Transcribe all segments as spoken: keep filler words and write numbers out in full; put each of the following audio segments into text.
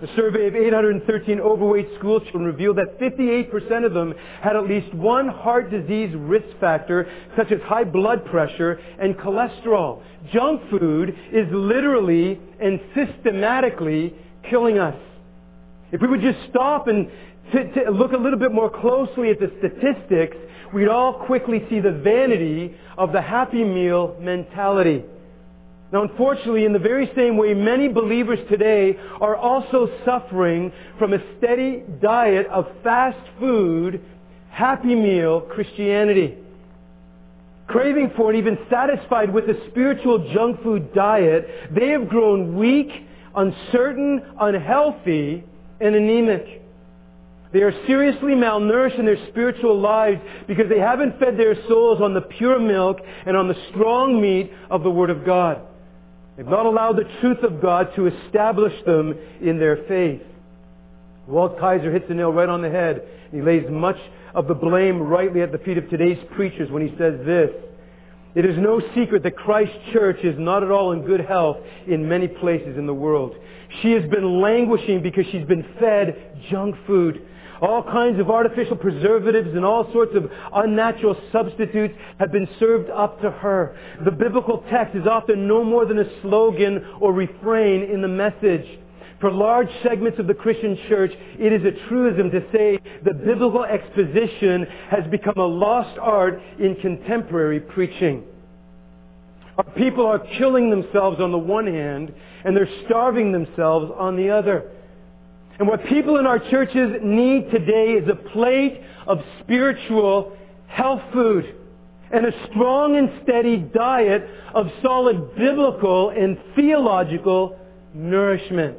A survey of eight hundred thirteen overweight school children revealed that fifty-eight percent of them had at least one heart disease risk factor, such as high blood pressure and cholesterol. Junk food is literally and systematically killing us. If we would just stop and to, to look a little bit more closely at the statistics, we'd all quickly see the vanity of the Happy Meal mentality. Now, unfortunately, in the very same way, many believers today are also suffering from a steady diet of fast food, Happy Meal Christianity. Craving for and even satisfied with a spiritual junk food diet, they have grown weak, uncertain, unhealthy, and anemic. They are seriously malnourished in their spiritual lives because they haven't fed their souls on the pure milk and on the strong meat of the Word of God. They've not allowed the truth of God to establish them in their faith. Walt Kaiser hits the nail right on the head. He lays much of the blame rightly at the feet of today's preachers when he says this: "It is no secret that Christ's church is not at all in good health in many places in the world. She has been languishing because she's been fed junk food. All kinds of artificial preservatives and all sorts of unnatural substitutes have been served up to her. The biblical text is often no more than a slogan or refrain in the message. For large segments of the Christian church, it is a truism to say the biblical exposition has become a lost art in contemporary preaching. Our people are killing themselves on the one hand, and they're starving themselves on the other. And what people in our churches need today is a plate of spiritual health food and a strong and steady diet of solid biblical and theological nourishment."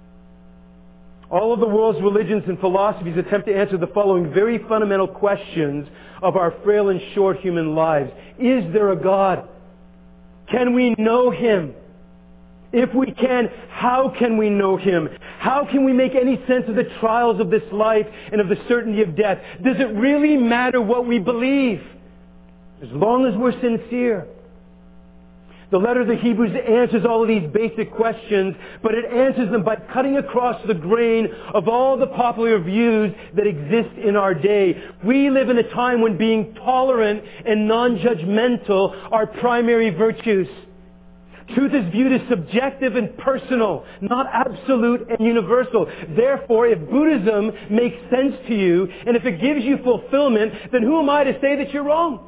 All of the world's religions and philosophies attempt to answer the following very fundamental questions of our frail and short human lives. Is there a God? Can we know Him? If we can, how can we know Him? How can we make any sense of the trials of this life and of the certainty of death? Does it really matter what we believe? As long as we're sincere. The letter of the Hebrews answers all of these basic questions, but it answers them by cutting across the grain of all the popular views that exist in our day. We live in a time when being tolerant and non-judgmental are primary virtues. Truth is viewed as subjective and personal, not absolute and universal. Therefore, if Buddhism makes sense to you, and if it gives you fulfillment, then who am I to say that you're wrong?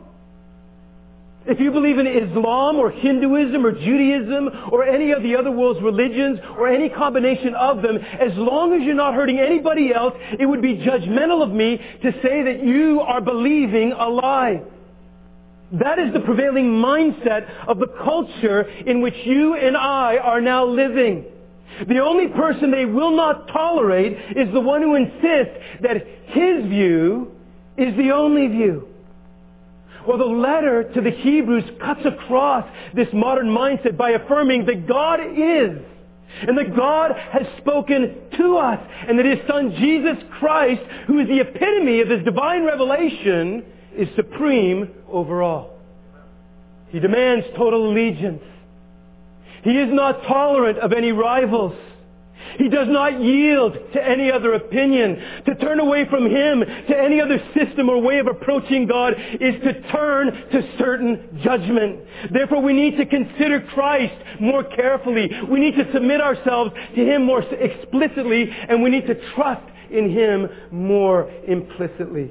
If you believe in Islam or Hinduism or Judaism or any of the other world's religions or any combination of them, as long as you're not hurting anybody else, it would be judgmental of me to say that you are believing a lie. That is the prevailing mindset of the culture in which you and I are now living. The only person they will not tolerate is the one who insists that his view is the only view. Well, the letter to the Hebrews cuts across this modern mindset by affirming that God is, and that God has spoken to us, and that His Son Jesus Christ, who is the epitome of His divine revelation, is supreme over all. He demands total allegiance. He is not tolerant of any rivals. He does not yield to any other opinion. To turn away from Him to any other system or way of approaching God is to turn to certain judgment. Therefore, we need to consider Christ more carefully. We need to submit ourselves to Him more explicitly, and we need to trust in Him more implicitly.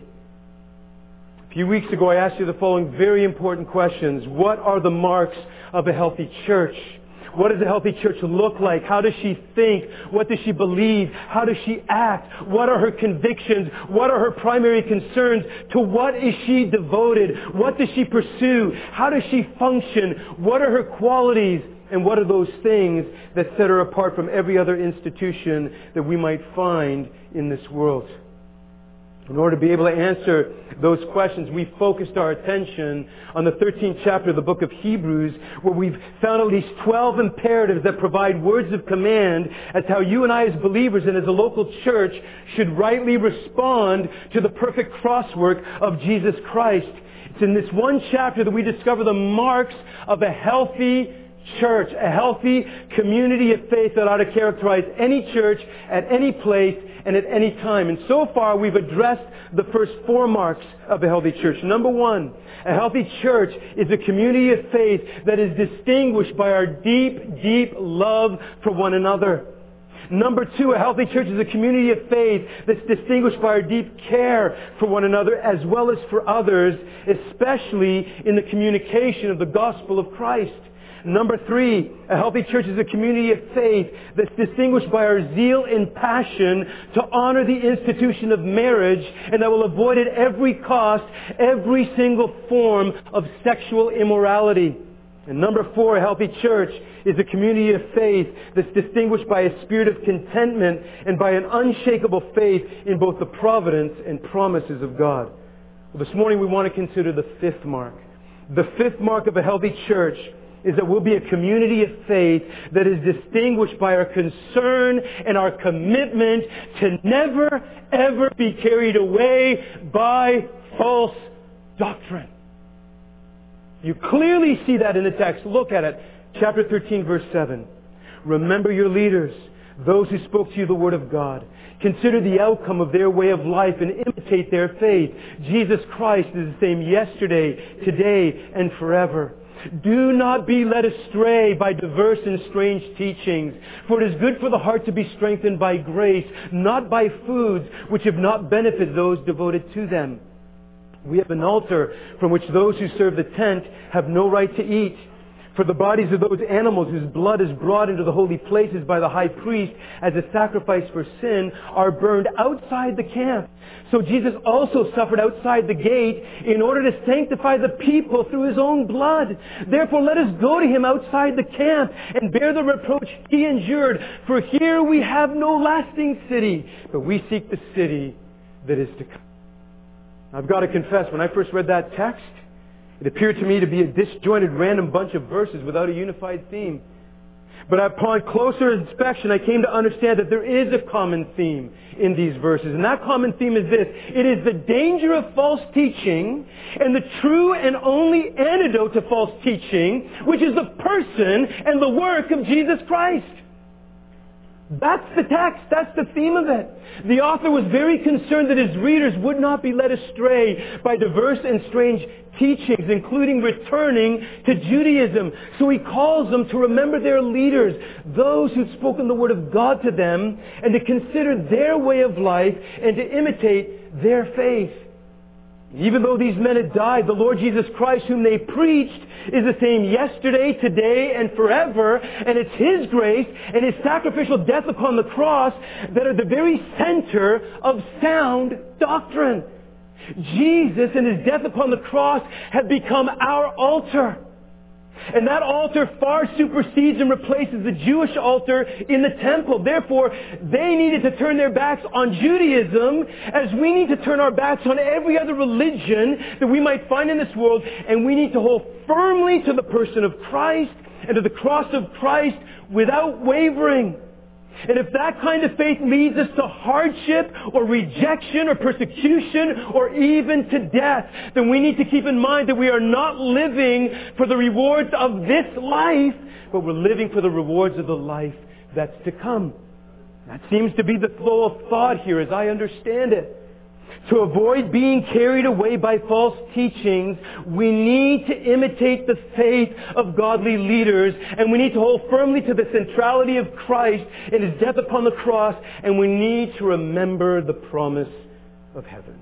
A few weeks ago, I asked you the following very important questions. What are the marks of a healthy church? What does a healthy church look like? How does she think? What does she believe? How does she act? What are her convictions? What are her primary concerns? To what is she devoted? What does she pursue? How does she function? What are her qualities? And what are those things that set her apart from every other institution that we might find in this world? In order to be able to answer those questions, we focused our attention on the thirteenth chapter of the book of Hebrews, where we've found at least twelve imperatives that provide words of command as how you and I as believers and as a local church should rightly respond to the perfect crosswork of Jesus Christ. It's in this one chapter that we discover the marks of a healthy church, a healthy community of faith that ought to characterize any church at any place and at any time. And so far we've addressed the first four marks of a healthy church. Number one, a healthy church is a community of faith that is distinguished by our deep, deep love for one another. Number two, a healthy church is a community of faith that's distinguished by our deep care for one another as well as for others, especially in the communication of the gospel of Christ. Number three, a healthy church is a community of faith that's distinguished by our zeal and passion to honor the institution of marriage, and that will avoid at every cost every single form of sexual immorality. And number four, a healthy church is a community of faith that's distinguished by a spirit of contentment and by an unshakable faith in both the providence and promises of God. Well, this morning we want to consider the fifth mark. The fifth mark of a healthy church is that we'll be a community of faith that is distinguished by our concern and our commitment to never, ever be carried away by false doctrine. You clearly see that in the text. Look at it. Chapter thirteen, verse seven. Remember your leaders, those who spoke to you the word of God. Consider the outcome of their way of life and imitate their faith. Jesus Christ is the same yesterday, today, and forever. Do not be led astray by diverse and strange teachings, for it is good for the heart to be strengthened by grace, not by foods which have not benefited those devoted to them. We have an altar from which those who serve the tent have no right to eat. For the bodies of those animals whose blood is brought into the holy places by the high priest as a sacrifice for sin are burned outside the camp. So Jesus also suffered outside the gate in order to sanctify the people through His own blood. Therefore let us go to Him outside the camp and bear the reproach He endured. For here we have no lasting city, but we seek the city that is to come. I've got to confess, when I first read that text, it appeared to me to be a disjointed random bunch of verses without a unified theme. But upon closer inspection, I came to understand that there is a common theme in these verses. And that common theme is this. It is the danger of false teaching and the true and only antidote to false teaching, which is the person and the work of Jesus Christ. That's the text. That's the theme of it. The author was very concerned that his readers would not be led astray by diverse and strange teachings, including returning to Judaism. So he calls them to remember their leaders, those who've spoken the word of God to them, and to consider their way of life and to imitate their faith. Even though these men had died, the Lord Jesus Christ, whom they preached, is the same yesterday, today, and forever. And it's His grace and His sacrificial death upon the cross that are the very center of sound doctrine. Jesus and His death upon the cross have become our altar. And that altar far supersedes and replaces the Jewish altar in the temple. Therefore, they needed to turn their backs on Judaism as we need to turn our backs on every other religion that we might find in this world. And we need to hold firmly to the person of Christ and to the cross of Christ without wavering. And if that kind of faith leads us to hardship or rejection or persecution or even to death, then we need to keep in mind that we are not living for the rewards of this life, but we're living for the rewards of the life that's to come. That seems to be the flow of thought here as I understand it. To avoid being carried away by false teachings, we need to imitate the faith of godly leaders, and we need to hold firmly to the centrality of Christ and His death upon the cross, and we need to remember the promise of heaven.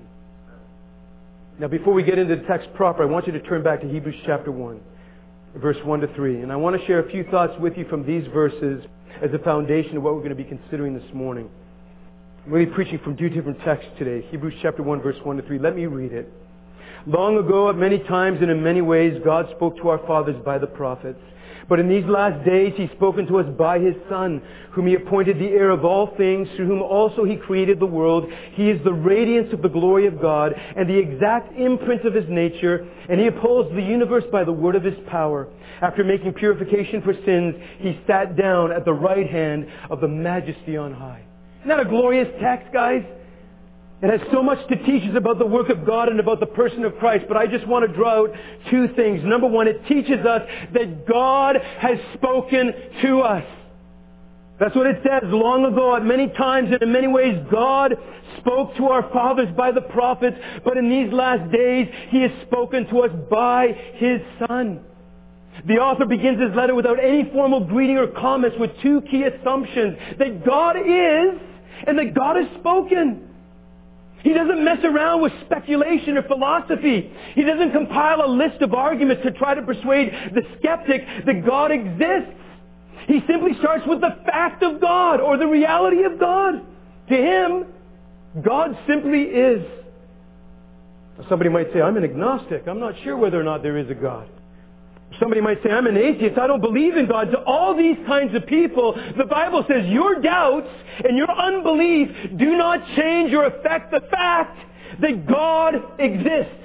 Now, before we get into the text proper, I want you to turn back to Hebrews chapter one, verse one to three, and I want to share a few thoughts with you from these verses as a foundation of what we're going to be considering this morning. I'm really preaching from two different texts today. Hebrews chapter one, verse one to three. Let me read it. Long ago, at many times and in many ways, God spoke to our fathers by the prophets. But in these last days, He's spoken to us by His Son, whom He appointed the heir of all things, through whom also He created the world. He is the radiance of the glory of God and the exact imprint of His nature, and He upholds the universe by the word of His power. After making purification for sins, He sat down at the right hand of the Majesty on high. Isn't that a glorious text, guys? It has so much to teach us about the work of God and about the person of Christ, but I just want to draw out two things. Number one, it teaches us that God has spoken to us. That's what it says long ago. At many times and in many ways, God spoke to our fathers by the prophets, but in these last days, He has spoken to us by His Son. The author begins his letter without any formal greeting or comments with two key assumptions: that God is and that God has spoken. He doesn't mess around with speculation or philosophy. He doesn't compile a list of arguments to try to persuade the skeptic that God exists. He simply starts with the fact of God, or the reality of God. To him, God simply is. Somebody might say, I'm an agnostic. I'm not sure whether or not there is a God. Somebody might say, I'm an atheist. I don't believe in God. To all these kinds of people, the Bible says your doubts and your unbelief do not change or affect the fact that God exists.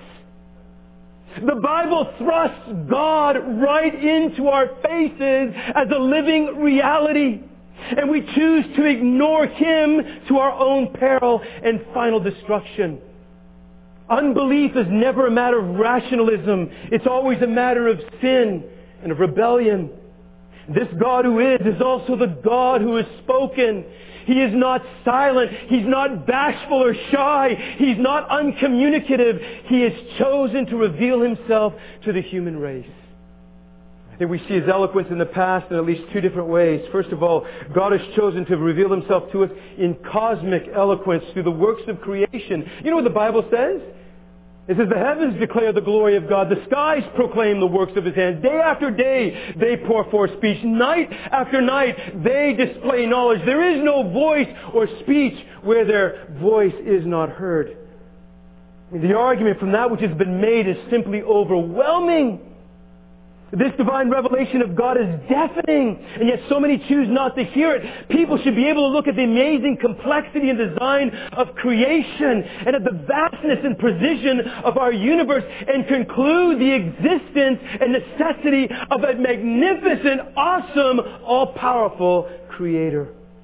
The Bible thrusts God right into our faces as a living reality. And we choose to ignore Him to our own peril and final destruction. Unbelief is never a matter of rationalism. It's always a matter of sin and of rebellion. This God who is, is also the God who has spoken. He is not silent. He's not bashful or shy. He's not uncommunicative. He has chosen to reveal Himself to the human race. I think we see His eloquence in the past in at least two different ways. First of all, God has chosen to reveal Himself to us in cosmic eloquence through the works of creation. You know what the Bible says? It says, the heavens declare the glory of God. The skies proclaim the works of His hands. Day after day, they pour forth speech. Night after night, they display knowledge. There is no voice or speech where their voice is not heard. The argument from that which has been made is simply overwhelming. This divine revelation of God is deafening, and yet so many choose not to hear it. People should be able to look at the amazing complexity and design of creation and at the vastness and precision of our universe and conclude the existence and necessity of a magnificent, awesome, all-powerful Creator.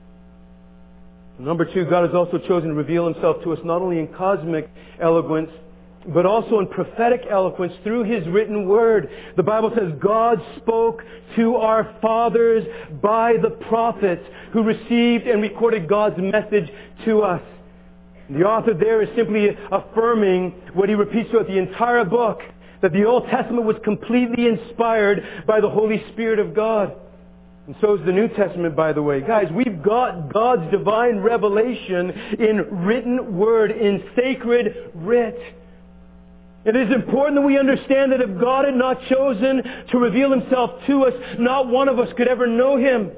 Number two, God has also chosen to reveal Himself to us not only in cosmic eloquence, but also in prophetic eloquence through His written Word. The Bible says God spoke to our fathers by the prophets who received and recorded God's message to us. The author there is simply affirming what he repeats throughout the entire book, that the Old Testament was completely inspired by the Holy Spirit of God. And so is the New Testament, by the way. Guys, we've got God's divine revelation in written Word, in sacred writ. It is important that we understand that if God had not chosen to reveal Himself to us, not one of us could ever know Him.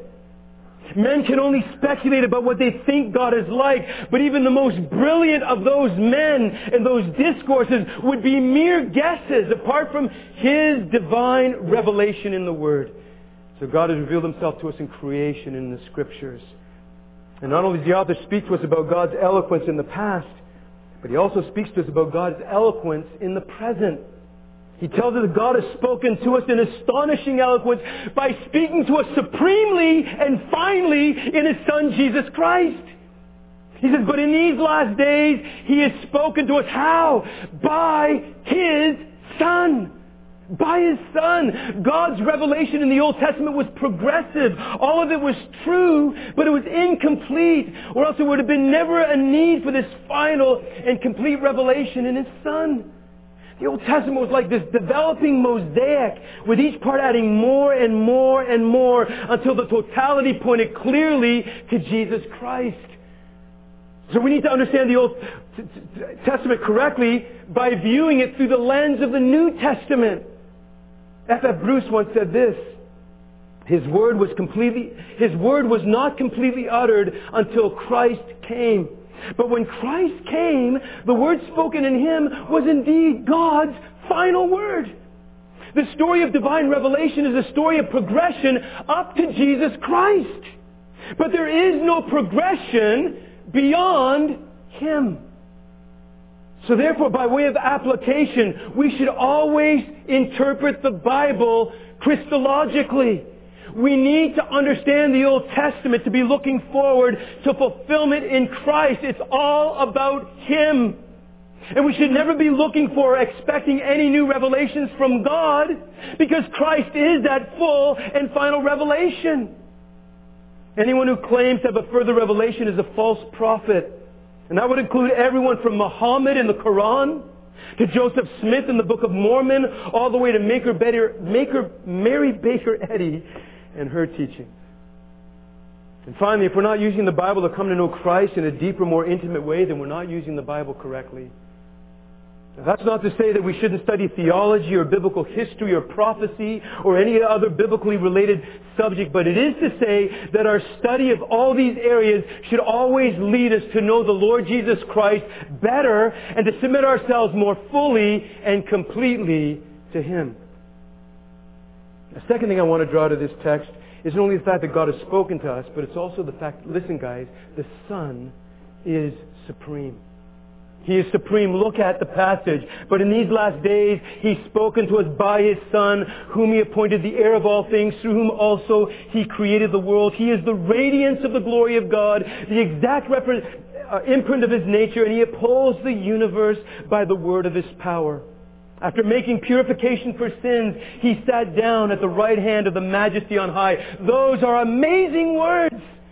Men can only speculate about what they think God is like, but even the most brilliant of those men and those discourses would be mere guesses apart from His divine revelation in the Word. So God has revealed Himself to us in creation and in the Scriptures. And not only does the author speak to us about God's eloquence in the past, but he also speaks to us about God's eloquence in the present. He tells us that God has spoken to us in astonishing eloquence by speaking to us supremely and finally in His Son, Jesus Christ. He says, but in these last days, He has spoken to us how? By His Son. By His Son. God's revelation in the Old Testament was progressive. All of it was true, but it was incomplete, or else there would have been never a need for this final and complete revelation in His Son. The Old Testament was like this developing mosaic, with each part adding more and more and more until the totality pointed clearly to Jesus Christ. So we need to understand the Old Testament correctly by viewing it through the lens of the New Testament. F F Bruce once said this: His word was completely, His word was not completely uttered until Christ came. But when Christ came, the word spoken in Him was indeed God's final word. The story of divine revelation is a story of progression up to Jesus Christ. But there is no progression beyond Him. So therefore, by way of application, we should always interpret the Bible Christologically. We need to understand the Old Testament to be looking forward to fulfillment in Christ. It's all about Him. And we should never be looking for or expecting any new revelations from God, because Christ is that full and final revelation. Anyone who claims to have a further revelation is a false prophet. And that would include everyone from Muhammad in the Quran, to Joseph Smith in the Book of Mormon, all the way to Maker Baker, Maker, Mary Baker Eddy and her teachings. And finally, if we're not using the Bible to come to know Christ in a deeper, more intimate way, then we're not using the Bible correctly. Now, that's not to say that we shouldn't study theology or biblical history or prophecy or any other biblically related subject, but it is to say that our study of all these areas should always lead us to know the Lord Jesus Christ better and to submit ourselves more fully and completely to Him. The second thing I want to draw to this text is not only the fact that God has spoken to us, but it's also the fact, listen guys, the Son is supreme. He is supreme. Look at the passage. But in these last days, He's spoken to us by His Son, whom He appointed the heir of all things, through whom also He created the world. He is the radiance of the glory of God, the exact repre- uh, imprint of His nature, and He upholds the universe by the word of His power. After making purification for sins, He sat down at the right hand of the Majesty on high. Those are amazing words.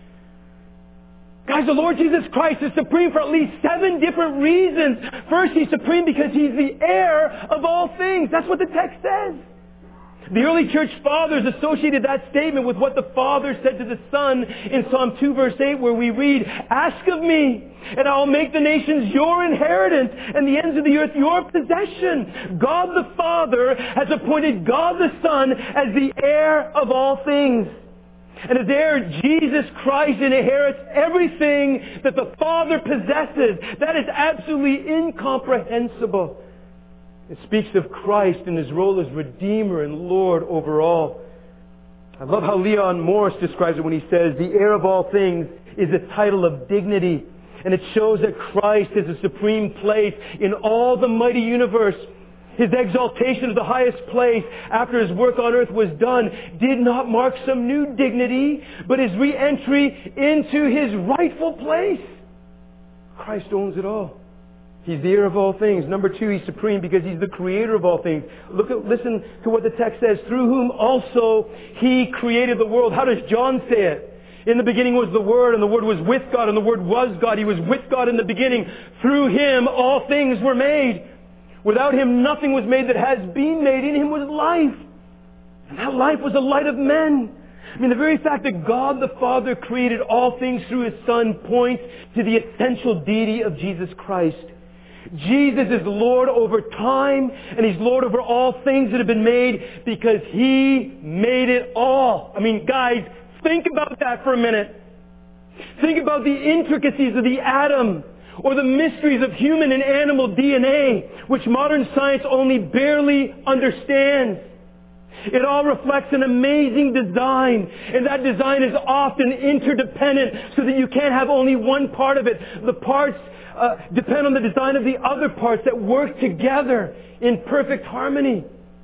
Guys, the Lord Jesus Christ is supreme for at least seven different reasons. First, He's supreme because He's the heir of all things. That's what the text says. The early church fathers associated that statement with what the Father said to the Son in Psalm two verse eight, where we read, "Ask of me, and I'll make the nations your inheritance and the ends of the earth your possession." God the Father has appointed God the Son as the heir of all things. And as heir, Jesus Christ inherits everything that the Father possesses. That is absolutely incomprehensible. It speaks of Christ and His role as Redeemer and Lord over all. I love how Leon Morris describes it when he says, "The heir of all things is a title of dignity, and it shows that Christ has a supreme place in all the mighty universe. His exaltation to the highest place after His work on earth was done did not mark some new dignity, but His re-entry into His rightful place." Christ owns it all. He's the heir of all things. Number two, He's supreme because He's the creator of all things. Look at, listen to what the text says. "Through whom also He created the world." How does John say it? "In the beginning was the Word, and the Word was with God, and the Word was God. He was with God in the beginning. Through Him all things were made. Without Him nothing was made that has been made. In Him was life, and that life was the light of men." I mean, the very fact that God the Father created all things through His Son points to the essential deity of Jesus Christ. Jesus is Lord over time, and He's Lord over all things that have been made because He made it all. I mean, guys, think about that for a minute. Think about the intricacies of the atom, or the mysteries of human and animal D N A, which modern science only barely understands. It all reflects an amazing design, and that design is often interdependent, so that you can't have only one part of it. The parts uh, depend on the design of the other parts that work together in perfect harmony.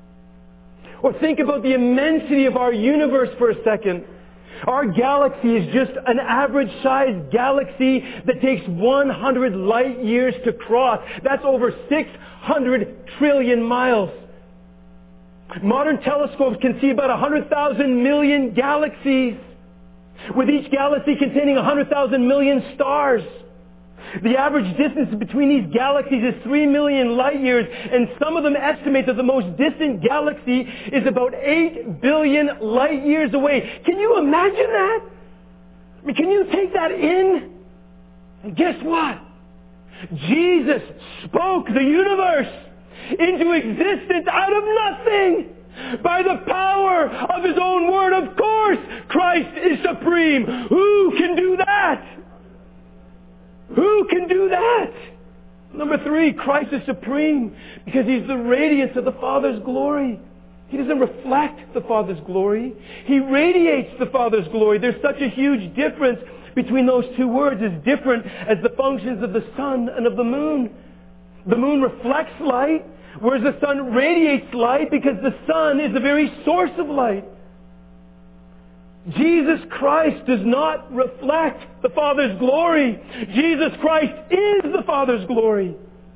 Or think about the immensity of our universe for a second. Our galaxy is just an average-sized galaxy that takes one hundred light years to cross. That's over six hundred trillion miles. Modern telescopes can see about one hundred thousand million galaxies, with each galaxy containing one hundred thousand million stars. The average distance between these galaxies is three million light years, and some of them estimate that the most distant galaxy is about eight billion light years away. Can you imagine that? I mean, can you take that in? And guess what? Jesus spoke the universe into existence out of nothing by the power of His own word. Of course, Christ is supreme. Who can do that? Who can do that? Number three, Christ is supreme because He's the radiance of the Father's glory. He doesn't reflect the Father's glory. He radiates the Father's glory. There's such a huge difference between those two words, as different as the functions of the sun and of the moon. The moon reflects light, whereas the sun radiates light because the sun is the very source of light. Jesus Christ does not reflect the Father's glory. Jesus Christ is the Father's glory.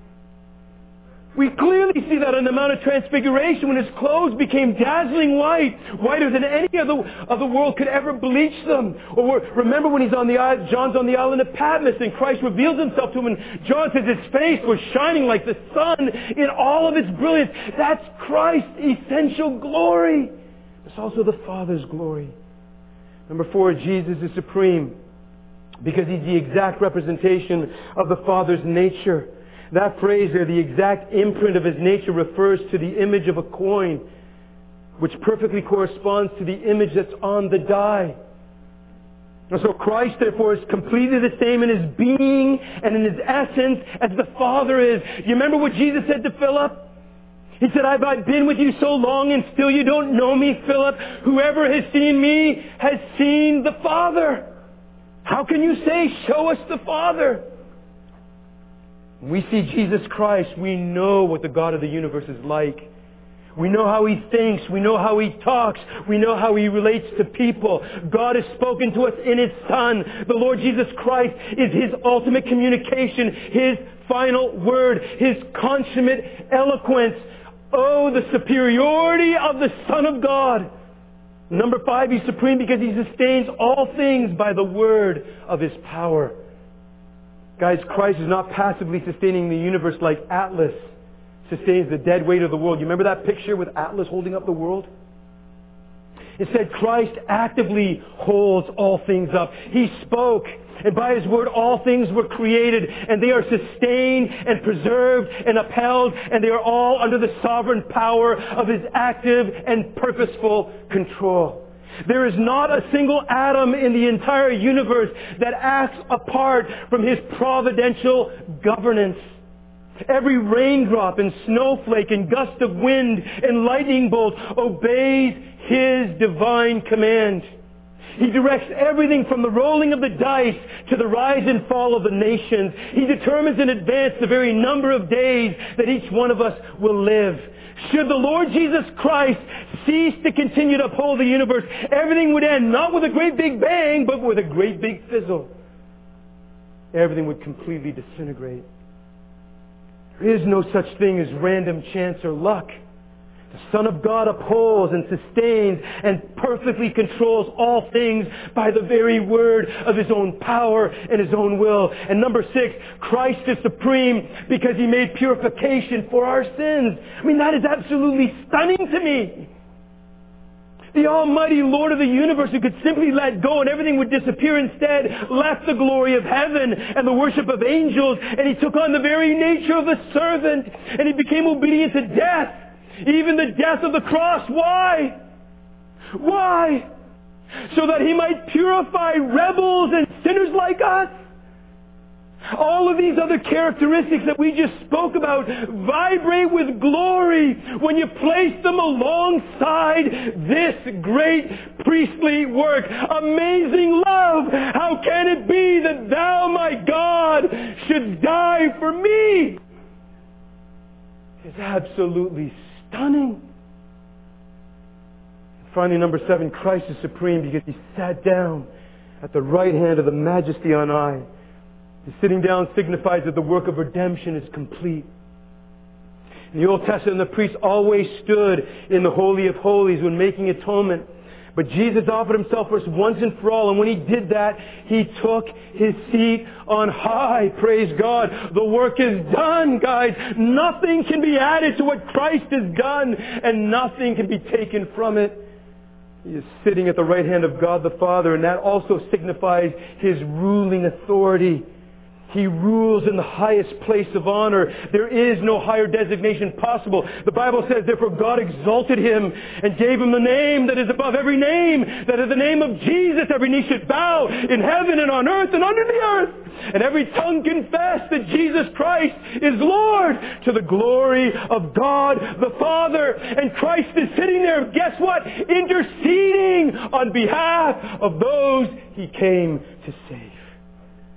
We clearly see that on the Mount of Transfiguration when His clothes became dazzling white, whiter than any of the, of the world could ever bleach them. Or remember when he's on the island, John's on the island of Patmos and Christ reveals Himself to him and John says His face was shining like the sun in all of its brilliance. That's Christ's essential glory. It's also the Father's glory. Number four, Jesus is supreme because He's the exact representation of the Father's nature. That phrase there, the exact imprint of His nature, refers to the image of a coin, which perfectly corresponds to the image that's on the die. And so Christ, therefore, is completely the same in His being and in His essence as the Father is. You remember what Jesus said to Philip? He said, I've been with you so long and still you don't know me, Philip. Whoever has seen me has seen the Father. How can you say, show us the Father? When we see Jesus Christ, we know what the God of the universe is like. We know how He thinks. We know how He talks. We know how He relates to people. God has spoken to us in His Son. The Lord Jesus Christ is His ultimate communication, His final word, His consummate eloquence. Oh, the superiority of the Son of God. Number five, He's supreme because He sustains all things by the word of His power. Guys, Christ is not passively sustaining the universe like Atlas sustains the dead weight of the world. You remember that picture with Atlas holding up the world? Instead, Christ actively holds all things up. He spoke, and by His word all things were created, and they are sustained and preserved and upheld, and they are all under the sovereign power of His active and purposeful control. There is not a single atom in the entire universe that acts apart from His providential governance. Every raindrop and snowflake and gust of wind and lightning bolt obeys His divine command. He directs everything from the rolling of the dice to the rise and fall of the nations. He determines in advance the very number of days that each one of us will live. Should the Lord Jesus Christ cease to continue to uphold the universe, everything would end not with a great big bang, but with a great big fizzle. Everything would completely disintegrate. There is no such thing as random chance or luck. The Son of God upholds and sustains and perfectly controls all things by the very word of His own power and His own will. And number six, Christ is supreme because He made purification for our sins. I mean, that is absolutely stunning to me. The almighty Lord of the universe, who could simply let go and everything would disappear, instead left the glory of heaven and the worship of angels, and He took on the very nature of a servant, and He became obedient to death. Even the death of the cross. Why? Why? So that He might purify rebels and sinners like us. All of these other characteristics that we just spoke about vibrate with glory when you place them alongside this great priestly work. Amazing love! How can it be that Thou, my God, should die for me? It's absolutely stunning. Finally, number seven, Christ is supreme because He sat down at the right hand of the Majesty on high. His sitting down signifies that the work of redemption is complete. In the Old Testament, the priests always stood in the Holy of Holies when making atonement. But Jesus offered Himself for us once and for all. And when He did that, He took His seat on high. Praise God. The work is done, guys. Nothing can be added to what Christ has done, and nothing can be taken from it. He is sitting at the right hand of God the Father, and that also signifies His ruling authority. He rules in the highest place of honor. There is no higher designation possible. The Bible says, therefore God exalted Him and gave Him the name that is above every name, that at the name of Jesus every knee should bow in heaven and on earth and under the earth. And every tongue confess that Jesus Christ is Lord, to the glory of God the Father. And Christ is sitting there, guess what? Interceding on behalf of those He came to save.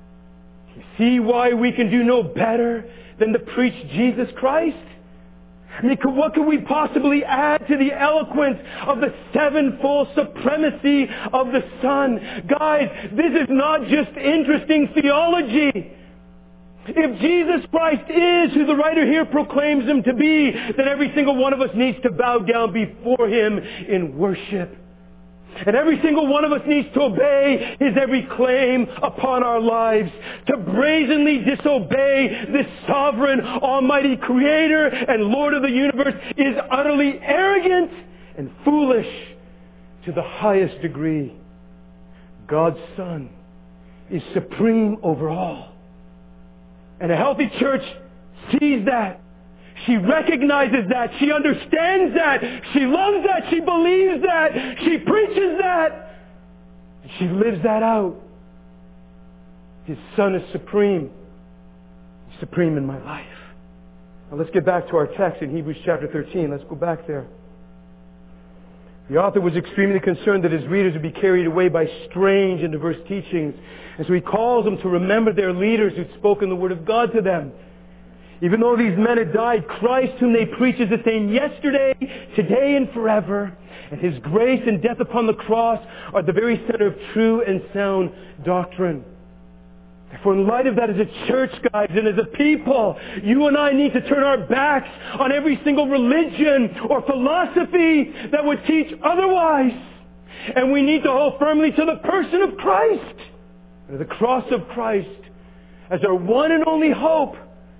See why we can do no better than to preach Jesus Christ? I mean, could- what could we possibly add to the eloquence of the sevenfold supremacy of the Son? Guys, this is not just interesting theology. If Jesus Christ is who the writer here proclaims Him to be, then every single one of us needs to bow down before Him in worship. And every single one of us needs to obey His every claim upon our lives. To brazenly disobey this sovereign, almighty Creator and Lord of the universe is utterly arrogant and foolish to the highest degree. God's Son is supreme over all. And a healthy church sees that. She recognizes that. She understands that. She loves that. She believes that. She preaches that. And she lives that out. His Son is supreme. He's supreme in my life. Now let's get back to our text in Hebrews chapter thirteen. Let's go back there. The author was extremely concerned that his readers would be carried away by strange and diverse teachings. And so he calls them to remember their leaders who'd spoken the Word of God to them. Even though these men had died, Christ whom they preach is the same yesterday, today, and forever. And His grace and death upon the cross are the very center of true and sound doctrine. Therefore, in light of that, as a church, guys, and as a people, you and I need to turn our backs on every single religion or philosophy that would teach otherwise. And we need to hold firmly to the person of Christ, and the cross of Christ, as our one and only hope.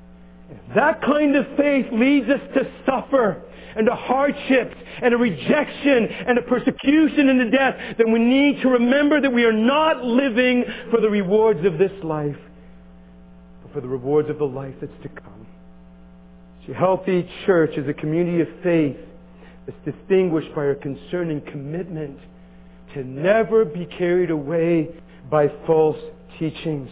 If that kind of faith leads us to suffer and to hardships and a rejection and a persecution and to death, then we need to remember that we are not living for the rewards of this life, but for the rewards of the life that's to come. See, a healthy church is a community of faith that's distinguished by our concern and commitment to never be carried away by false teachings.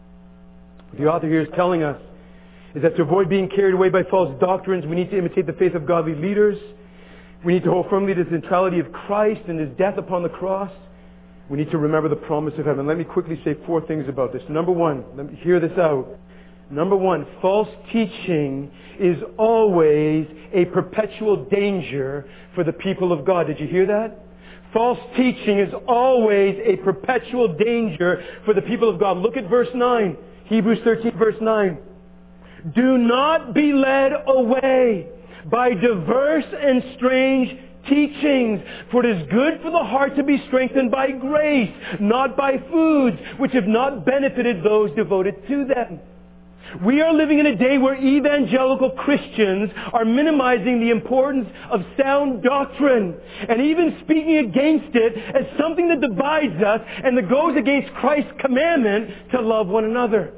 What the author here is telling us is that to avoid being carried away by false doctrines, we need to imitate the faith of godly leaders. We need to hold firmly to the centrality of Christ and His death upon the cross. We need to remember the promise of heaven. Let me quickly say four things about this. Number one, let me hear this out. Number one, false teaching is always a perpetual danger for the people of God. Did you hear that? False teaching is always a perpetual danger for the people of God. Look at verse nine. Hebrews thirteen, verse nine. Do not be led away by diverse and strange teachings, for it is good for the heart to be strengthened by grace, not by foods, which have not benefited those devoted to them. We are living in a day where evangelical Christians are minimizing the importance of sound doctrine and even speaking against it as something that divides us and that goes against Christ's commandment to love one another.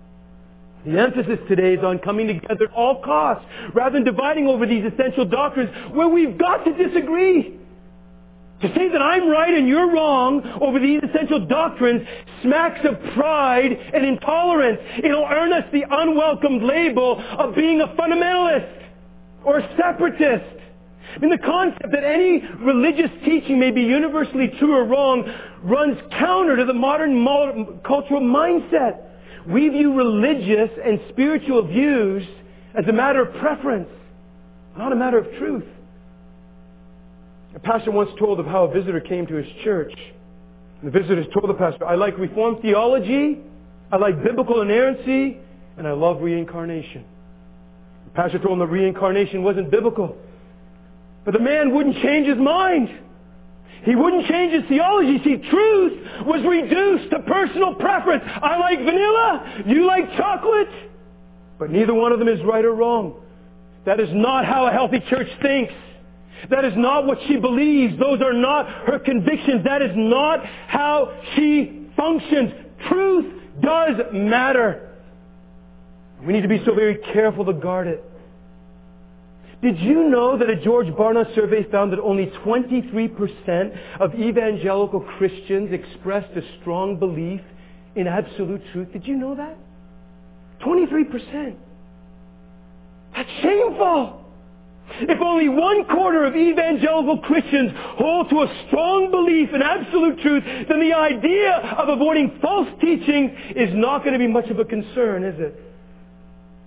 The emphasis today is on coming together at all costs, rather than dividing over these essential doctrines where we've got to disagree. To say that I'm right and you're wrong over these essential doctrines smacks of pride and intolerance. It'll earn us the unwelcomed label of being a fundamentalist or a separatist. I mean, the concept that any religious teaching may be universally true or wrong runs counter to the modern cultural mindset. We view religious and spiritual views as a matter of preference, not a matter of truth. A pastor once told of how a visitor came to his church. And the visitor told the pastor, I like Reformed theology, I like biblical inerrancy, and I love reincarnation. The pastor told him that reincarnation wasn't biblical. But the man wouldn't change his mind. He wouldn't change his theology. See, truth was reduced to personal preference. I like vanilla, you like chocolate. But neither one of them is right or wrong. That is not how a healthy church thinks. That is not what she believes. Those are not her convictions. That is not how she functions. Truth does matter. We need to be so very careful to guard it. Did you know that a George Barna survey found that only twenty-three percent of evangelical Christians expressed a strong belief in absolute truth? Did you know that? twenty-three percent. That's shameful. If only one quarter of evangelical Christians hold to a strong belief in absolute truth, then the idea of avoiding false teaching is not going to be much of a concern, is it?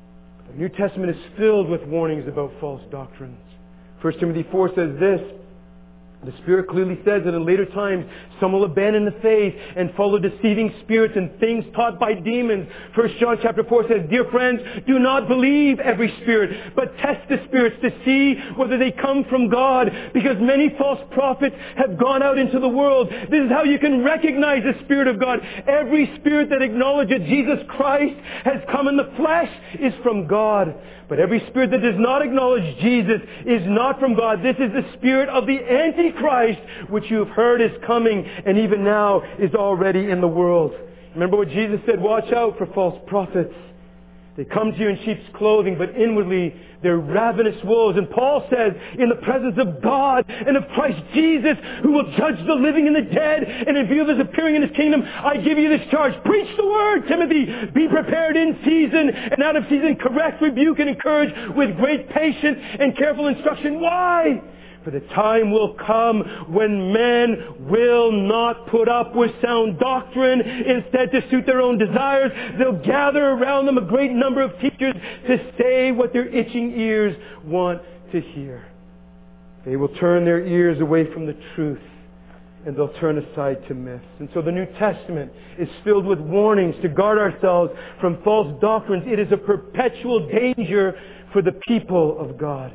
The New Testament is filled with warnings about false doctrines. First Timothy four says this, the Spirit clearly says that in later times some will abandon the faith and follow deceiving spirits and things taught by demons. First John chapter four says, dear friends, do not believe every spirit, but test the spirits to see whether they come from God, because many false prophets have gone out into the world. This is how you can recognize the Spirit of God. Every spirit that acknowledges Jesus Christ has come in the flesh is from God. But every spirit that does not acknowledge Jesus is not from God. This is the spirit of the Antichrist, which you have heard is coming and even now is already in the world. Remember what Jesus said, watch out for false prophets. They come to you in sheep's clothing, but inwardly they're ravenous wolves. And Paul says, in the presence of God and of Christ Jesus, who will judge the living and the dead and in view of His appearing in His kingdom, I give you this charge. Preach the word, Timothy. Be prepared in season and out of season. Correct, rebuke, and encourage with great patience and careful instruction. Why? For the time will come when men will not put up with sound doctrine. Instead, to suit their own desires, they'll gather around them a great number of teachers to say what their itching ears want to hear. They will turn their ears away from the truth, and they'll turn aside to myths. And so the New Testament is filled with warnings to guard ourselves from false doctrines. It is a perpetual danger for the people of God.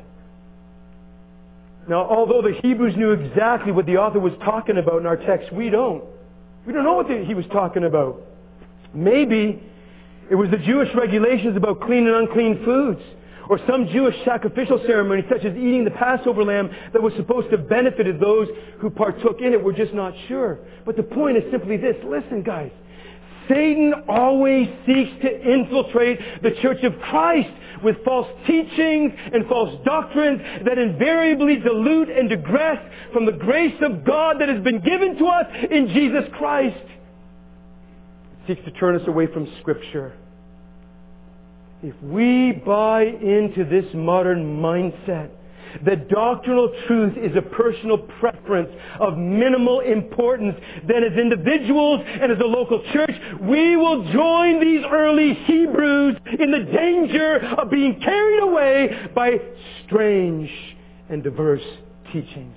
Now, although the Hebrews knew exactly what the author was talking about in our text, we don't. We don't know what the, he was talking about. Maybe it was the Jewish regulations about clean and unclean foods, or some Jewish sacrificial ceremony such as eating the Passover lamb that was supposed to benefit those who partook in it. We're just not sure. But the point is simply this. Listen, guys. Satan always seeks to infiltrate the church of Christ with false teachings and false doctrines that invariably dilute and digress from the grace of God that has been given to us in Jesus Christ. It seeks to turn us away from Scripture. If we buy into this modern mindset that doctrinal truth is a personal preference of minimal importance, then as individuals and as a local church, we will join these early Hebrews in the danger of being carried away by strange and diverse teachings.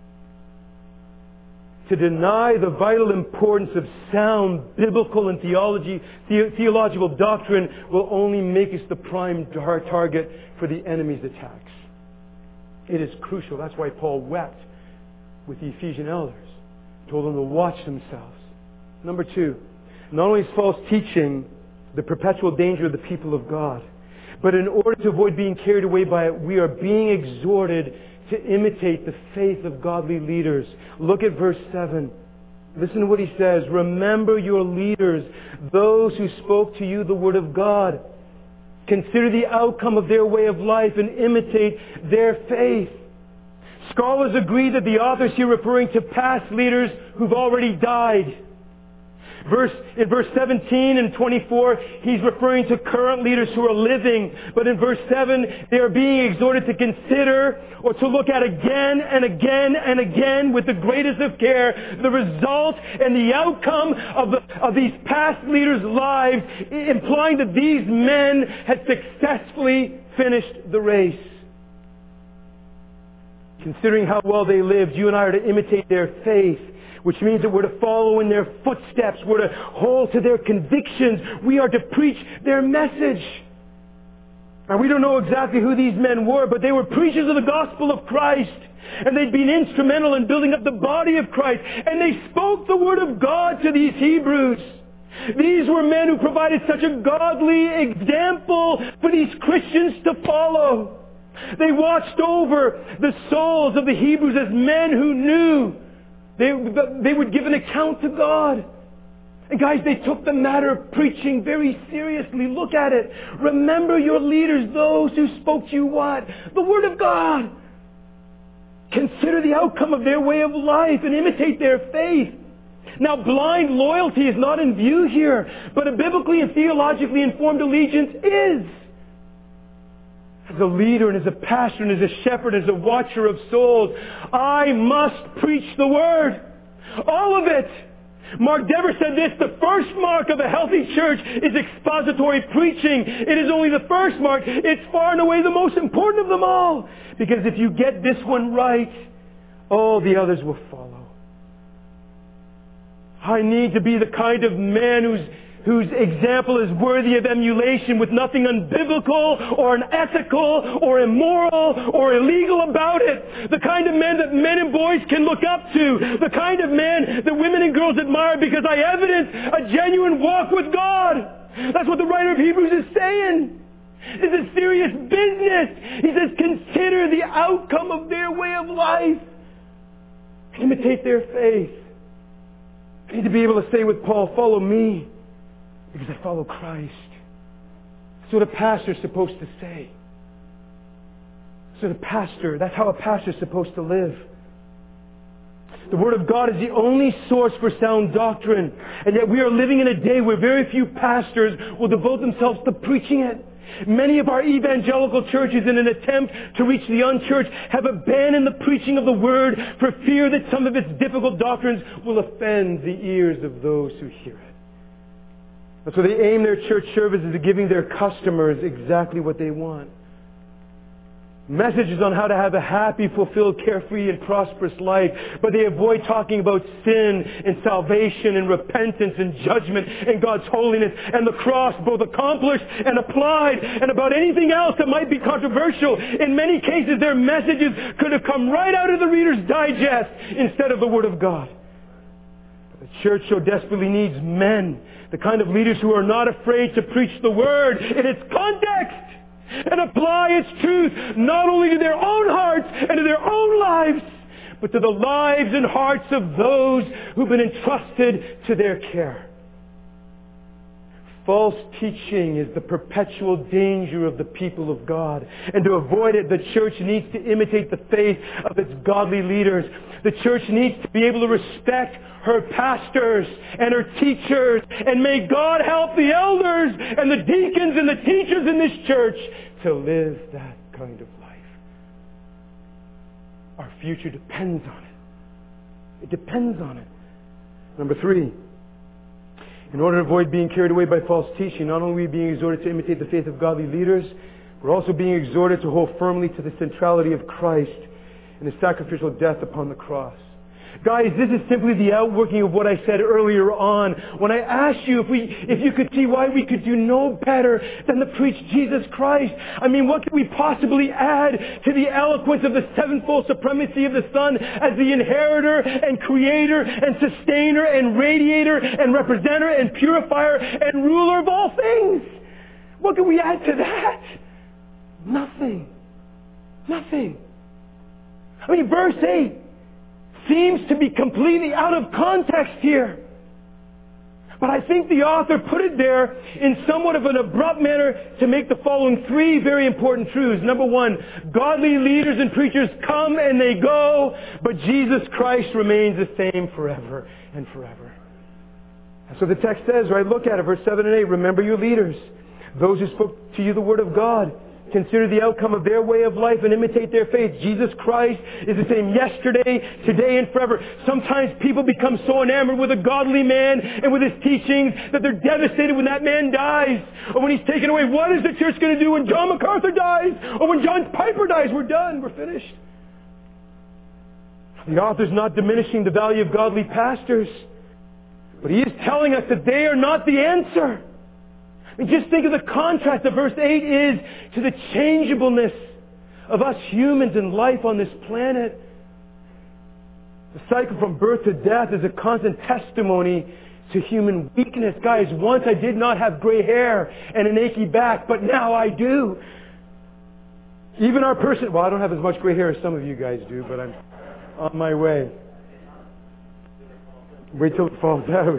To deny the vital importance of sound biblical and theology, the, theological doctrine will only make us the prime tar- target for the enemy's attacks. It is crucial. That's why Paul wept with the Ephesian elders. Told them to watch themselves. Number two, not only is false teaching the perpetual danger of the people of God, but in order to avoid being carried away by it, we are being exhorted to imitate the faith of godly leaders. Look at verse seven. Listen to what he says. Remember your leaders, those who spoke to you the word of God. Consider the outcome of their way of life and imitate their faith. Scholars agree that the author is here referring to past leaders who've already died. Verse, in verse seventeen and twenty-four, he's referring to current leaders who are living. But in verse seven, they are being exhorted to consider or to look at again and again and again with the greatest of care the result and the outcome of, the, of these past leaders' lives, implying that these men had successfully finished the race. Considering how well they lived, you and I are to imitate their faith, which means that we're to follow in their footsteps. We're to hold to their convictions. We are to preach their message. Now, we don't know exactly who these men were, but they were preachers of the gospel of Christ. And they'd been instrumental in building up the body of Christ. And they spoke the word of God to these Hebrews. These were men who provided such a godly example for these Christians to follow. They watched over the souls of the Hebrews as men who knew They, they would give an account to God. And guys, they took the matter of preaching very seriously. Look at it. Remember your leaders, those who spoke to you what? The Word of God. Consider the outcome of their way of life and imitate their faith. Now, blind loyalty is not in view here, but a biblically and theologically informed allegiance is. As a leader and as a pastor and as a shepherd, as a watcher of souls, I must preach the Word. All of it. Mark Dever said this, the first mark of a healthy church is expository preaching. It is only the first mark. It's far and away the most important of them all. Because if you get this one right, all the others will follow. I need to be the kind of man whose whose example is worthy of emulation, with nothing unbiblical or unethical or immoral or illegal about it. The kind of man that men and boys can look up to. The kind of man that women and girls admire because I evidence a genuine walk with God. That's what the writer of Hebrews is saying. This is serious business. He says, consider the outcome of their way of life. Imitate their faith. I need to be able to say with Paul, follow me, because I follow Christ. That's what a pastor's supposed to say. So the pastor, that's how a pastor's supposed to live. The Word of God is the only source for sound doctrine. And yet we are living in a day where very few pastors will devote themselves to preaching it. Many of our evangelical churches, in an attempt to reach the unchurched, have abandoned the preaching of the Word for fear that some of its difficult doctrines will offend the ears of those who hear it. And so they aim their church services at giving their customers exactly what they want. Messages on how to have a happy, fulfilled, carefree, and prosperous life. But they avoid talking about sin and salvation and repentance and judgment and God's holiness and the cross, both accomplished and applied, and about anything else that might be controversial. In many cases, their messages could have come right out of the Reader's Digest instead of the Word of God. But the church so desperately needs men, the kind of leaders who are not afraid to preach the Word in its context and apply its truth not only to their own hearts and to their own lives, but to the lives and hearts of those who've been entrusted to their care. False teaching is the perpetual danger of the people of God. And to avoid it, the church needs to imitate the faith of its godly leaders. The church needs to be able to respect her pastors and her teachers. And may God help the elders and the deacons and the teachers in this church to live that kind of life. Our future depends on it. It depends on it. Number three, in order to avoid being carried away by false teaching, not only are we being exhorted to imitate the faith of godly leaders, we're also being exhorted to hold firmly to the centrality of Christ and His sacrificial death upon the cross. Guys, this is simply the outworking of what I said earlier on when I asked you if we, if you could see why we could do no better than to preach Jesus Christ. I mean, what could we possibly add to the eloquence of the sevenfold supremacy of the Son as the inheritor and creator and sustainer and radiator and representer and purifier and ruler of all things? What could we add to that? Nothing. Nothing. I mean, verse eight seems to be completely out of context here. But I think the author put it there in somewhat of an abrupt manner to make the following three very important truths. Number one, godly leaders and preachers come and they go, but Jesus Christ remains the same forever and forever. And so the text says, right, look at it, verse seven and eight, remember your leaders, those who spoke to you the Word of God. Consider the outcome of their way of life and imitate their faith. Jesus Christ is the same yesterday, today, and forever. Sometimes people become so enamored with a godly man and with his teachings that they're devastated when that man dies or when he's taken away. What is the church going to do when John MacArthur dies or when John Piper dies? We're done. We're finished. The author's not diminishing the value of godly pastors, but he is telling us that they are not the answer. I mean, just think of the contrast that verse eight is to the changeableness of us humans and life on this planet. The cycle from birth to death is a constant testimony to human weakness. Guys, once I did not have gray hair and an achy back, but now I do. Even our person, well, I don't have as much gray hair as some of you guys do, but I'm on my way. Wait till it falls out.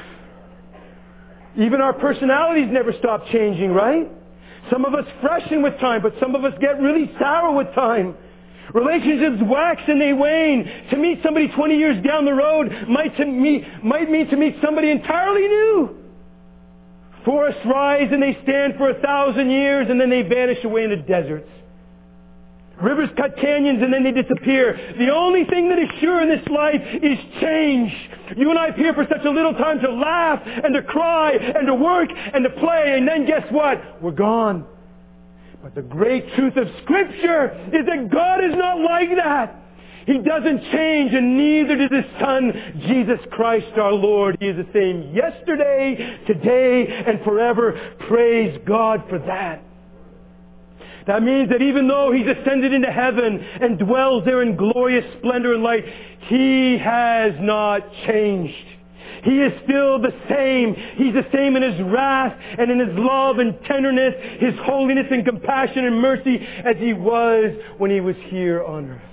Even our personalities never stop changing, right? Some of us freshen with time, but some of us get really sour with time. Relationships wax and they wane. To meet somebody twenty years down the road might, to meet, might mean to meet somebody entirely new. Forests rise and they stand for a thousand years and then they vanish away into deserts. Rivers cut canyons and then they disappear. The only thing that is sure in this life is change. You and I appear for such a little time to laugh and to cry and to work and to play, and then guess what? We're gone. But the great truth of Scripture is that God is not like that. He doesn't change, and neither does His Son, Jesus Christ our Lord. He is the same yesterday, today, and forever. Praise God for that. That means that even though He's ascended into heaven and dwells there in glorious splendor and light, He has not changed. He is still the same. He's the same in His wrath and in His love and tenderness, His holiness and compassion and mercy as He was when He was here on earth.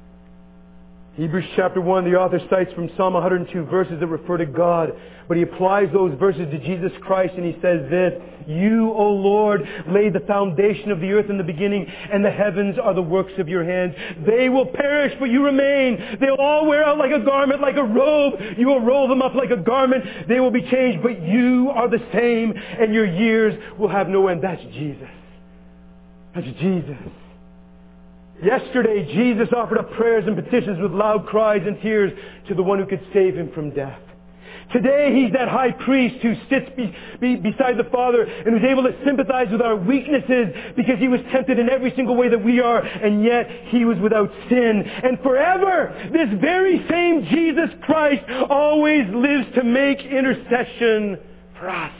Hebrews chapter one, the author cites from Psalm one hundred two verses that refer to God, but he applies those verses to Jesus Christ, and he says this: You, O Lord, laid the foundation of the earth in the beginning, and the heavens are the works of your hands. They will perish, but you remain. They'll all wear out like a garment, like a robe. You will roll them up like a garment. They will be changed, but you are the same, and your years will have no end. That's Jesus. That's Jesus. Yesterday, Jesus offered up prayers and petitions with loud cries and tears to the one who could save Him from death. Today, He's that high priest who sits be, be, beside the Father and who's able to sympathize with our weaknesses because He was tempted in every single way that we are, and yet He was without sin. And forever, this very same Jesus Christ always lives to make intercession for us.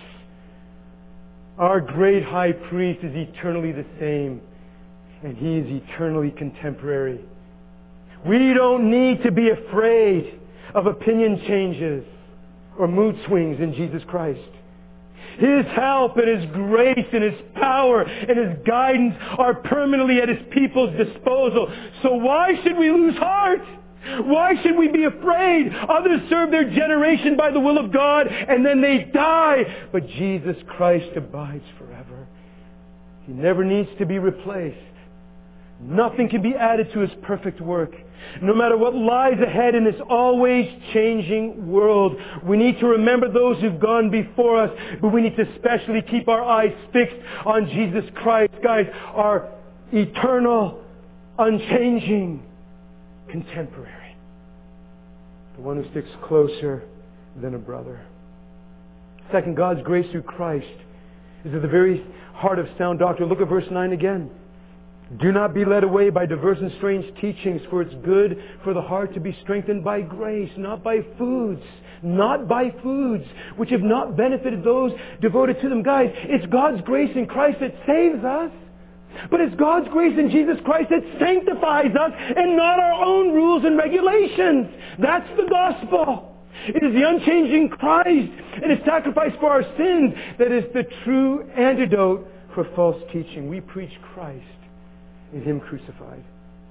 Our great high priest is eternally the same, and He is eternally contemporary. We don't need to be afraid of opinion changes or mood swings in Jesus Christ. His help and His grace and His power and His guidance are permanently at His people's disposal. So why should we lose heart? Why should we be afraid? Others serve their generation by the will of God and then they die. But Jesus Christ abides forever. He never needs to be replaced. Nothing can be added to His perfect work. No matter what lies ahead in this always changing world, we need to remember those who've gone before us, but we need to especially keep our eyes fixed on Jesus Christ. Guys, our eternal, unchanging contemporary. The one who sticks closer than a brother. Second, God's grace through Christ is at the very heart of sound doctrine. Look at verse nine again. Do not be led away by diverse and strange teachings, for it's good for the heart to be strengthened by grace, not by foods, not by foods, which have not benefited those devoted to them. Guys, it's God's grace in Christ that saves us, but it's God's grace in Jesus Christ that sanctifies us, and not our own rules and regulations. That's the gospel. It is the unchanging Christ and His sacrifice for our sins that is the true antidote for false teaching. We preach Christ in Him crucified.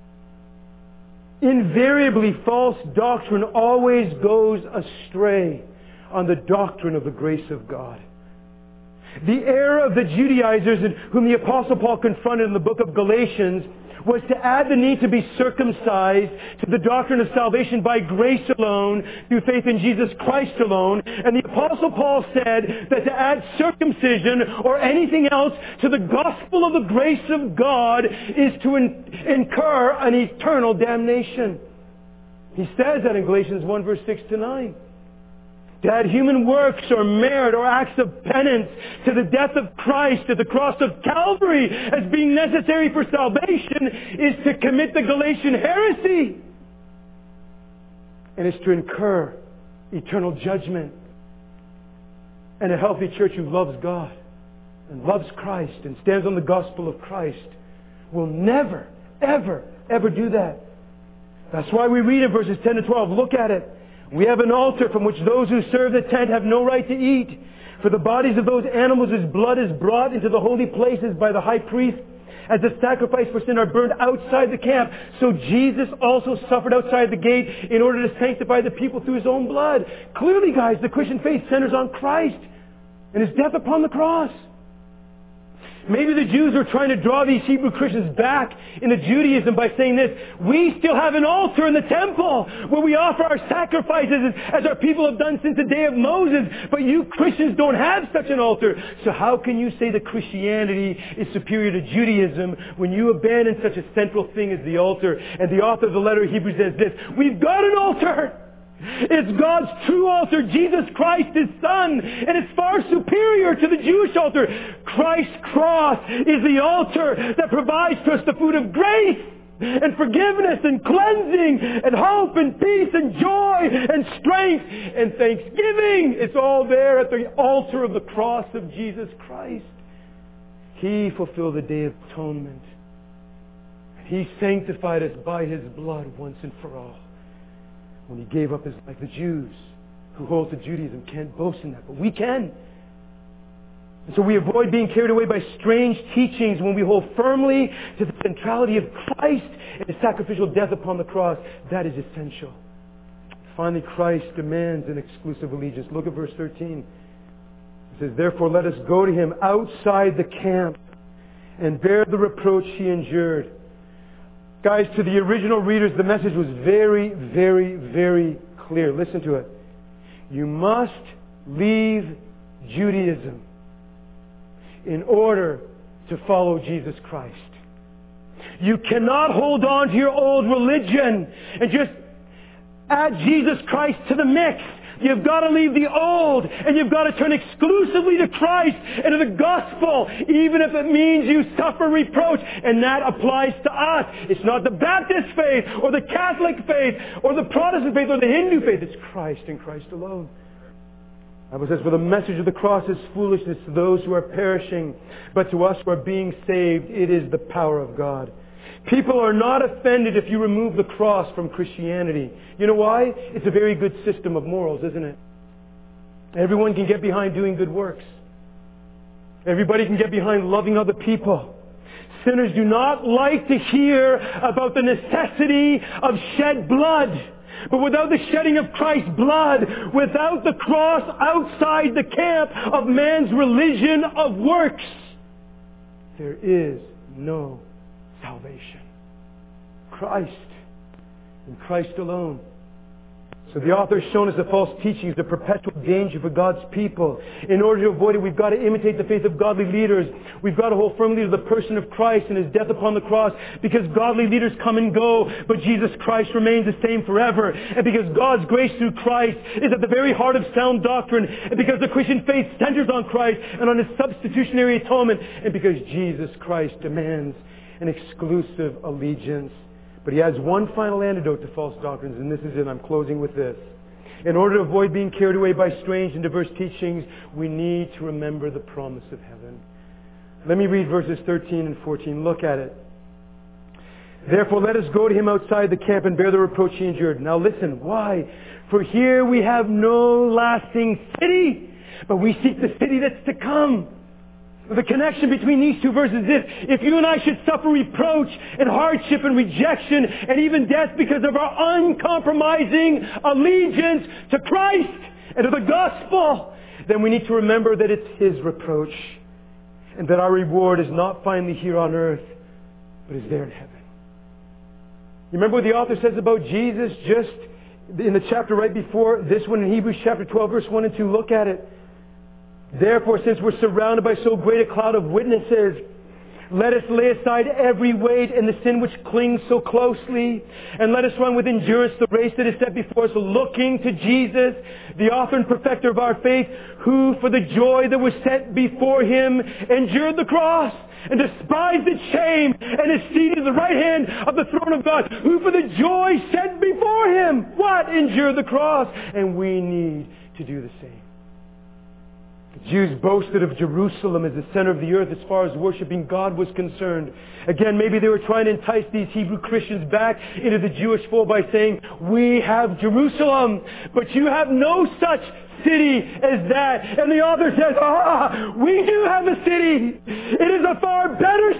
Invariably, false doctrine always goes astray on the doctrine of the grace of God. The error of the Judaizers, whom the Apostle Paul confronted in the book of Galatians, was to add the need to be circumcised to the doctrine of salvation by grace alone, through faith in Jesus Christ alone. And the Apostle Paul said that to add circumcision or anything else to the gospel of the grace of God is to in- incur an eternal damnation. He says that in Galatians one verse six to nine. To add human works or merit or acts of penance to the death of Christ at the cross of Calvary as being necessary for salvation is to commit the Galatian heresy. And it's to incur eternal judgment. And a healthy church who loves God and loves Christ and stands on the gospel of Christ will never, ever, ever do that. That's why we read in verses ten to twelve, look at it. We have an altar from which those who serve the tent have no right to eat. For the bodies of those animals whose blood is brought into the holy places by the high priest as a sacrifice for sin are burned outside the camp. So Jesus also suffered outside the gate in order to sanctify the people through His own blood. Clearly, guys, the Christian faith centers on Christ and His death upon the cross. Maybe the Jews were trying to draw these Hebrew Christians back into Judaism by saying this: we still have an altar in the temple where we offer our sacrifices as our people have done since the day of Moses, but you Christians don't have such an altar. So how can you say that Christianity is superior to Judaism when you abandon such a central thing as the altar? And the author of the letter of Hebrews says this: we've got an altar! It's God's true altar, Jesus Christ, His Son, and it's far superior to the Jewish altar. Christ's cross is the altar that provides to us the food of grace and forgiveness and cleansing and hope and peace and joy and strength and thanksgiving. It's all there at the altar of the cross of Jesus Christ. He fulfilled the Day of Atonement. He sanctified us by His blood once and for all, when He gave up His life. The Jews who hold to Judaism can't boast in that, but we can. And so we avoid being carried away by strange teachings when we hold firmly to the centrality of Christ and His sacrificial death upon the cross. That is essential. Finally, Christ demands an exclusive allegiance. Look at verse thirteen. It says, therefore let us go to Him outside the camp and bear the reproach He endured. Guys, to the original readers, the message was very, very, very clear. Listen to it. You must leave Judaism in order to follow Jesus Christ. You cannot hold on to your old religion and just add Jesus Christ to the mix. You've got to leave the old, and you've got to turn exclusively to Christ and to the gospel, even if it means you suffer reproach. And that applies to us. It's not the Baptist faith or the Catholic faith or the Protestant faith or the Hindu faith. It's Christ and Christ alone. The Bible says, for the message of the cross is foolishness to those who are perishing, but to us who are being saved, it is the power of God. People are not offended if you remove the cross from Christianity. You know why? It's a very good system of morals, isn't it? Everyone can get behind doing good works. Everybody can get behind loving other people. Sinners do not like to hear about the necessity of shed blood. But without the shedding of Christ's blood, without the cross outside the camp of man's religion of works, there is no salvation. Christ and Christ alone. So the author has shown us that false teaching is a perpetual danger for God's people. In order to avoid it, we've got to imitate the faith of godly leaders. We've got to hold firmly to the person of Christ and His death upon the cross, because godly leaders come and go, but Jesus Christ remains the same forever. And because God's grace through Christ is at the very heart of sound doctrine, and because the Christian faith centers on Christ and on His substitutionary atonement, and because Jesus Christ demands an exclusive allegiance. But He adds one final antidote to false doctrines, and this is it. I'm closing with this. In order to avoid being carried away by strange and diverse teachings, we need to remember the promise of heaven. Let me read verses thirteen and fourteen. Look at it. Therefore, let us go to Him outside the camp and bear the reproach He endured. Now listen, why? For here we have no lasting city, but we seek the city that's to come. The connection between these two verses is this: if you and I should suffer reproach and hardship and rejection and even death because of our uncompromising allegiance to Christ and to the gospel, then we need to remember that it's His reproach and that our reward is not finally here on earth, but is there in heaven. You remember what the author says about Jesus just in the chapter right before this one in Hebrews chapter twelve, verse one and two? Look at it. Therefore, since we're surrounded by so great a cloud of witnesses, let us lay aside every weight and the sin which clings so closely, and let us run with endurance the race that is set before us, looking to Jesus, the author and perfecter of our faith, who for the joy that was set before Him endured the cross and despised its shame, and is seated at the right hand of the throne of God, who for the joy set before Him, what? Endured the cross. And we need to do the same. The Jews boasted of Jerusalem as the center of the earth as far as worshiping God was concerned. Again, maybe they were trying to entice these Hebrew Christians back into the Jewish fold by saying, we have Jerusalem, but you have no such city as that. And the author says, ah, we do have a city. It is a far better city,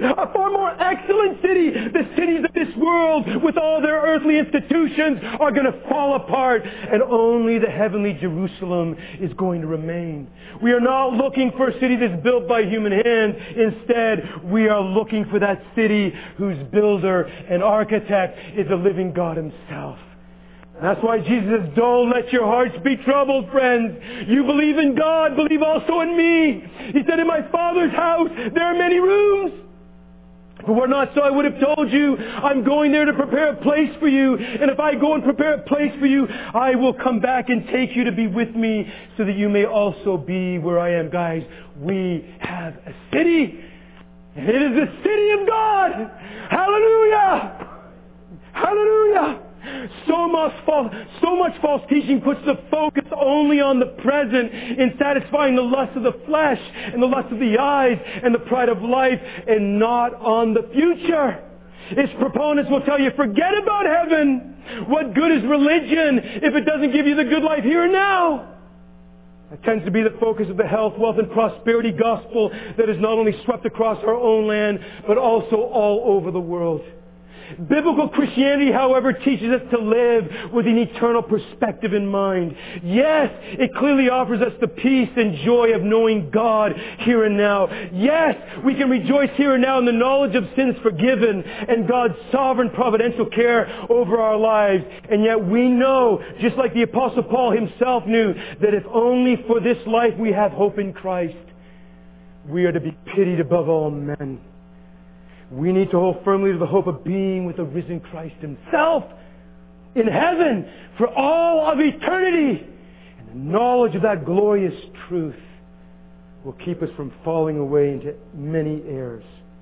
a far more excellent city. The cities of this world, with all their earthly institutions, are going to fall apart, and only the heavenly Jerusalem is going to remain. We are not looking for a city that's built by human hands. Instead, we are looking for that city whose builder and architect is the living God Himself. That's why Jesus says, don't let your hearts be troubled, friends. You believe in God, believe also in me. He said, in my Father's house there are many rooms. If it were not so, I would have told you, I'm going there to prepare a place for you. And if I go and prepare a place for you, I will come back and take you to be with me so that you may also be where I am. Guys, we have a city. And it is the city of God. Hallelujah! Hallelujah! So much false, so much false teaching puts the focus only on the present in satisfying the lust of the flesh and the lust of the eyes and the pride of life, and not on the future. Its proponents will tell you, forget about heaven. What good is religion if it doesn't give you the good life here and now? That tends to be the focus of the health, wealth, and prosperity gospel that is not only swept across our own land, but also all over the world. Biblical Christianity, however, teaches us to live with an eternal perspective in mind. Yes, it clearly offers us the peace and joy of knowing God here and now. Yes, we can rejoice here and now in the knowledge of sins forgiven and God's sovereign providential care over our lives. And yet we know, just like the Apostle Paul himself knew, that if only for this life we have hope in Christ, we are to be pitied above all men. We need to hold firmly to the hope of being with the risen Christ Himself in heaven for all of eternity. And the knowledge of that glorious truth will keep us from falling away into many errors.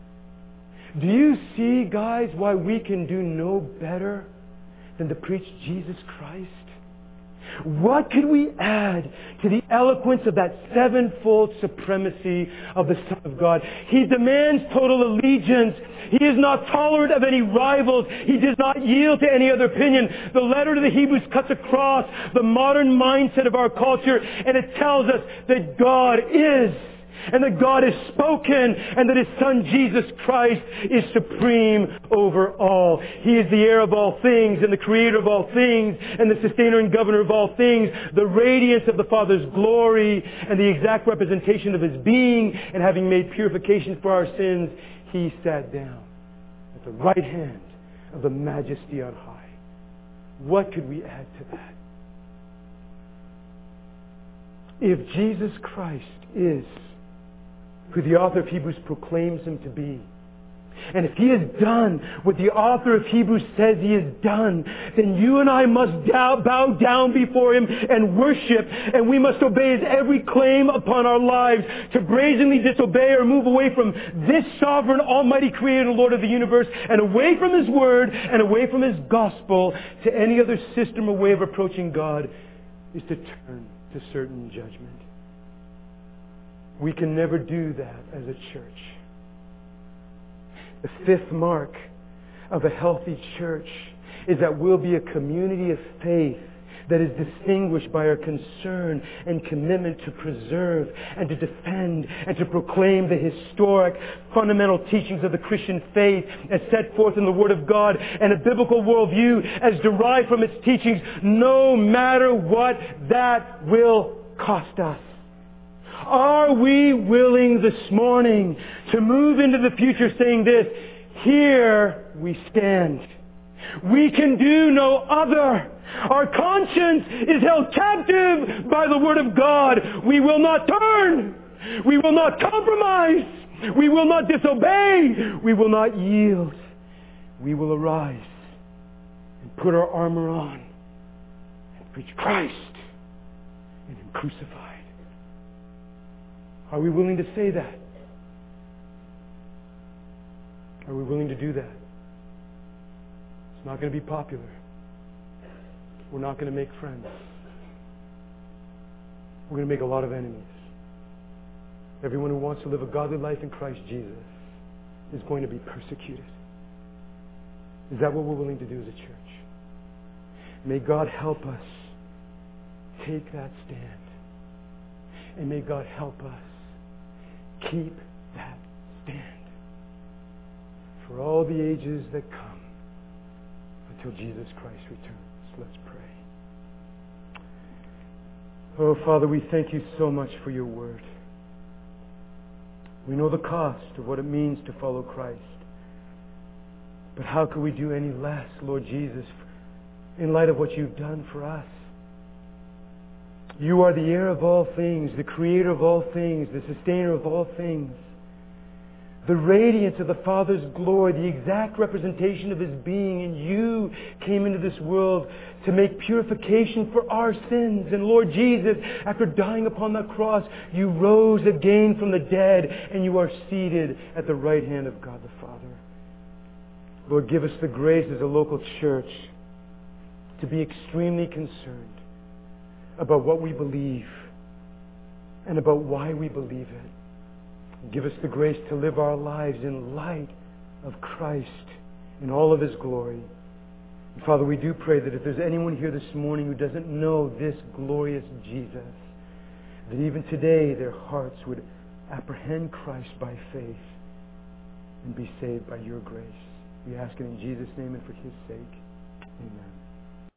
Do you see, guys, why we can do no better than to preach Jesus Christ? What could we add to the eloquence of that sevenfold supremacy of the Son of God? He demands total allegiance. He is not tolerant of any rivals. He does not yield to any other opinion. The letter to the Hebrews cuts across the modern mindset of our culture, and it tells us that God is, and that God is spoken, and that His Son Jesus Christ is supreme over all. He is the heir of all things, and the creator of all things, and the sustainer and governor of all things, the radiance of the Father's glory, and the exact representation of His being. And having made purification for our sins, He sat down at the right hand of the Majesty on high. What could we add to that? If Jesus Christ is who the author of Hebrews proclaims Him to be, and if He has done what the author of Hebrews says He has done, then you and I must bow down before Him and worship, and we must obey His every claim upon our lives. To brazenly disobey or move away from this sovereign, almighty Creator and Lord of the universe, and away from His Word, and away from His gospel, to any other system or way of approaching God, is to turn to certain judgment. We can never do that as a church. The fifth mark of a healthy church is that we'll be a community of faith that is distinguished by our concern and commitment to preserve and to defend and to proclaim the historic fundamental teachings of the Christian faith as set forth in the Word of God, and a biblical worldview as derived from its teachings, no matter what that will cost us. Are we willing this morning to move into the future saying this, here we stand. We can do no other. Our conscience is held captive by the Word of God. We will not turn. We will not compromise. We will not disobey. We will not yield. We will arise and put our armor on and preach Christ and Him crucified. Are we willing to say that? Are we willing to do that? It's not going to be popular. We're not going to make friends. We're going to make a lot of enemies. Everyone who wants to live a godly life in Christ Jesus is going to be persecuted. Is that what we're willing to do as a church? May God help us take that stand. And may God help us keep that stand. all the ages that come until Jesus Christ returns. Let's pray. Oh, Father, we thank you so much for your word. We know the cost of what it means to follow Christ. But how could we do any less, Lord Jesus, in light of what you've done for us? You are the heir of all things, the creator of all things, the sustainer of all things. The radiance of the Father's glory, the exact representation of His being, and you came into this world to make purification for our sins. And Lord Jesus, after dying upon that cross, you rose again from the dead, and you are seated at the right hand of God the Father. Lord, give us the grace as a local church to be extremely concerned about what we believe and about why we believe it. Give us the grace to live our lives in light of Christ in all of His glory. And Father, we do pray that if there's anyone here this morning who doesn't know this glorious Jesus, that even today their hearts would apprehend Christ by faith and be saved by your grace. We ask it in Jesus' name and for His sake. Amen.